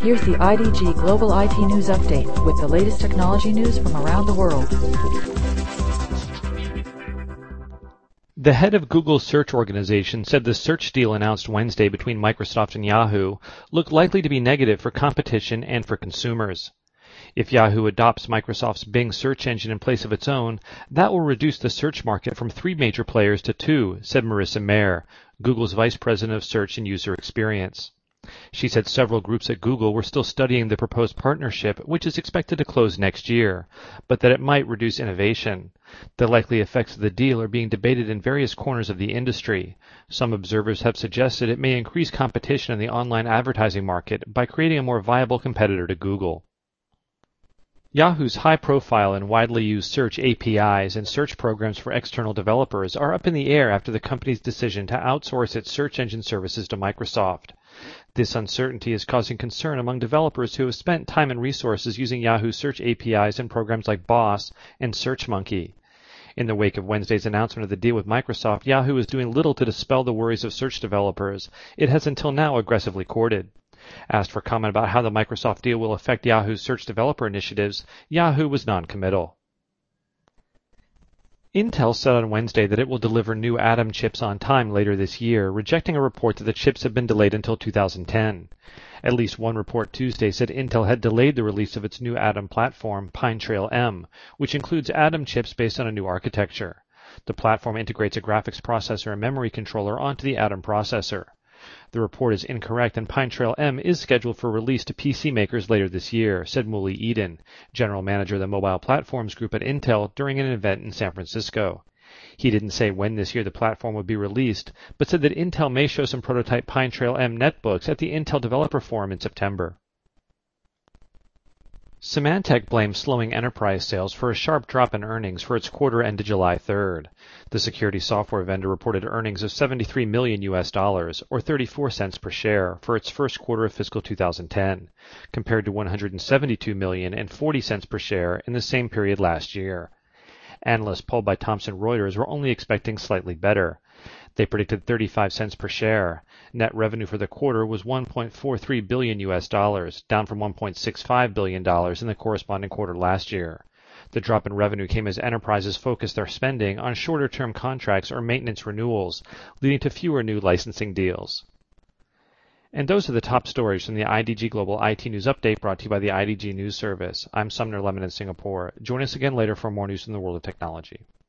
Here's the IDG Global IT News Update with the latest technology news from around the world. The head of Google's search organization said the search deal announced Wednesday between Microsoft and Yahoo looked likely to be negative for competition and for consumers. If Yahoo adopts Microsoft's Bing search engine in place of its own, that will reduce the search market from 3 major players to 2, said Marissa Mayer, Google's vice president of search and user experience. She said several groups at Google were still studying the proposed partnership, which is expected to close next year, but that it might reduce innovation. The likely effects of the deal are being debated in various corners of the industry. Some observers have suggested it may increase competition in the online advertising market by creating a more viable competitor to Google. Yahoo's high-profile and widely used search APIs and search programs for external developers are up in the air after the company's decision to outsource its search engine services to Microsoft. This uncertainty is causing concern among developers who have spent time and resources using Yahoo search APIs and programs like Boss and SearchMonkey. In the wake of Wednesday's announcement of the deal with Microsoft, Yahoo is doing little to dispel the worries of search developers it has until now aggressively courted. Asked for comment about how the Microsoft deal will affect Yahoo's search developer initiatives, Yahoo was non-committal. Intel said on Wednesday that it will deliver new Atom chips on time later this year, rejecting a report that the chips have been delayed until 2010. At least one report Tuesday said Intel had delayed the release of its new Atom platform, Pine Trail M, which includes Atom chips based on a new architecture. The platform integrates a graphics processor and memory controller onto the Atom processor. The report is incorrect, and Pine Trail M is scheduled for release to PC makers later this year, said Muli Eden, general manager of the Mobile Platforms Group at Intel, during an event in San Francisco. He didn't say when this year the platform would be released, but said that Intel may show some prototype Pine Trail M netbooks at the Intel Developer Forum in September. Symantec blames slowing enterprise sales for a sharp drop in earnings for its quarter ended July 3rd. The security software vendor reported earnings of $73 million or 34 cents per share for its first quarter of fiscal 2010, compared to $172 million and 40 cents per share in the same period last year. Analysts polled by Thomson Reuters were only expecting slightly better. They predicted 35 cents per share. Net revenue for the quarter was $1.43 billion, down from $1.65 billion in the corresponding quarter last year. The drop in revenue came as enterprises focused their spending on shorter-term contracts or maintenance renewals, leading to fewer new licensing deals. And those are the top stories from the IDG Global IT News Update brought to you by the IDG News Service. I'm Sumner Lemon in Singapore. Join us again later for more news from the world of technology.